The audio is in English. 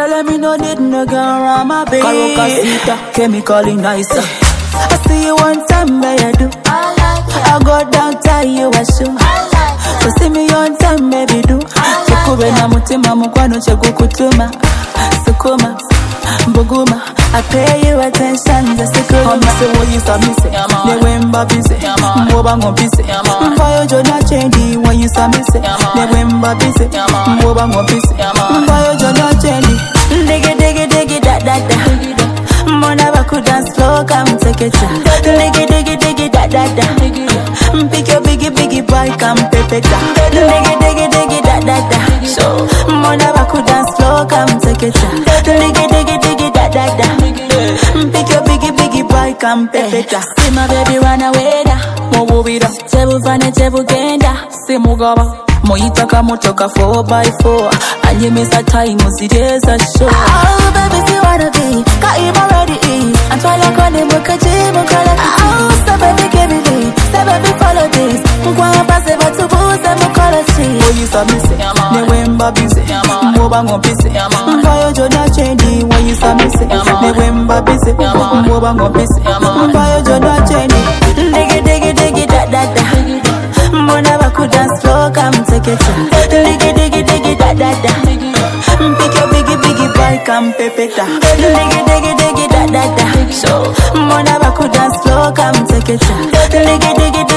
let me know need no girl around my baby. Carocasita, chemically nicer. I see you one time, baby, I do. I go down, tell you I should. So see me on time, baby, do. Chekube na mutima mukwano chekukutuma. Sukuma, mbuguma, I pay you attention, just a good. I'm missing what you start missing. They went busy, mwoba ngopisi. Mfayo jona chendi, when you start missing. They went busy, mwoba ngopisi. Mfayo jona chendi. Diggy, da. Mona baku dance slow, come take it. Diggy, da. Pick your biggie boy, come pepe da. Diggy, da. So, Mona baku dance slow, come take it. Diggy, da. Pick your biggie boy, come pepe da. See my baby run away da. Mo wubira, tebu fane tebu genda. See mugaba. Moitaka motoka 4x4. Anyemeza time uzideza show. Oh baby see wanna be Kaima ready and try like on the mukajimu kala. Oh so baby give me this, so baby follow this. Mkwa pase batu buze mukala chi. Oh you submisse, ne wemba busy. Mwoba ngopisi. Mfayo jona chendi, when you submisse. Ne wemba busy. Mwoba ngopisi. Mfayo jona chendi. Diggy, da. Mona baku dance slow, come take it. Diggy, da. Pick your biggie boy, come pepe da. Diggy, da. So, Mona baku dance slow, come take it. Diggy,